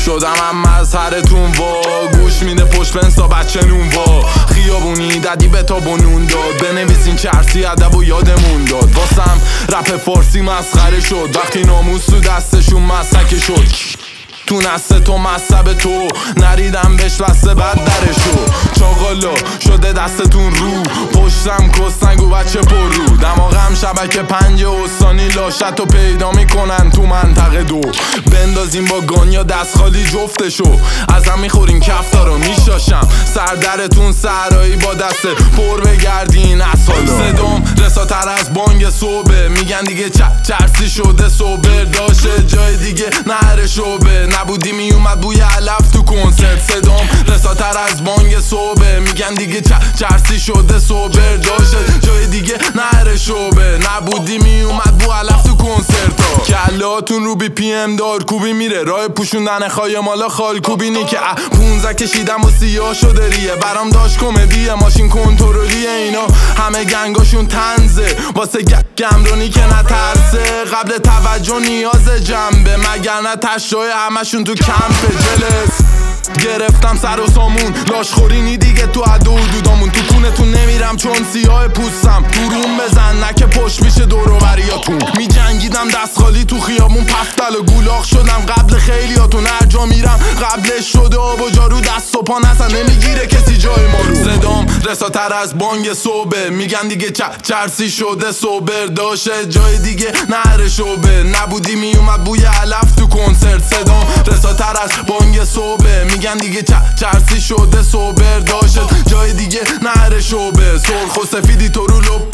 شدم هم مظهرتون وا گوش میده پشت بنسا بچه نون وا خیابونی ددی به تا بنون داد بنویسین چرسی ادب و یادمون داد واسم رپ فارسی مسخره شد وقتی ناموس تو دستشون مسکه شد تو نسته تو مصب تو نریدم بهش بسته بد درشو چاقالا شده دستتون رو پشتم کستنگ و بچه پر رو دماغم شبکه 5 استانی لاشت و پیدا میکنن تو منطقه 2 بندازیم با گان یا دست خالی جفتشو ازم میخورین کفتا رو میشاشم سردرتون سرایی با دست پر بگردین اصالا صدام رساتر از بانگ صبح میگن دیگه چرسی شده صبح داشته جای دیگه نهر شعبه نبودی میومد بوی علف تو کنسرت صدام رساتر از بانگ صبح میگن دیگه چرسی شده صبح داشته جای دیگه نهر شعبه نبودی میومد بو علف تو کنسرت ها کلاتون رو بی پی ام دار کوبی میره راه پوشوندن خای مالا خال کوبینی که 15 کشیدم و سیاه شده ریه برام داشت کمدیه ماشین کنترلیه اینا همه گنگاشون تنزه واسه گمرونی که نترسه قبل توجه نیاز جنبه مگر نه تشای همشون تو کمپ جلس گرفتم سر و سامون لاشخورینی دیگه تو عدو حدودامون تو کونتون نمیرم چون سیاه پوستم تو روم بزن نکه پشت میشه دوروبریاتون می جنگیدم دست خالی تو خیابون پفتل و گولاخ شدم قبل خیلیاتون هر جا میرم قبلش شده آب و جارو دست و پا نزن نمیگیره کسی جای ما رو صدام رساتر از بانگ صبح میگن دیگه چرسی شده صبح داشته جای دیگه نهر شعبه نبودی میومد بوی علف تو کنسرت صدام رساتر از بانگ صبح میگن دیگه چرسی شده صبح داشته جای دیگه نهر شعبه سرخ و سفیدی تو رو لپ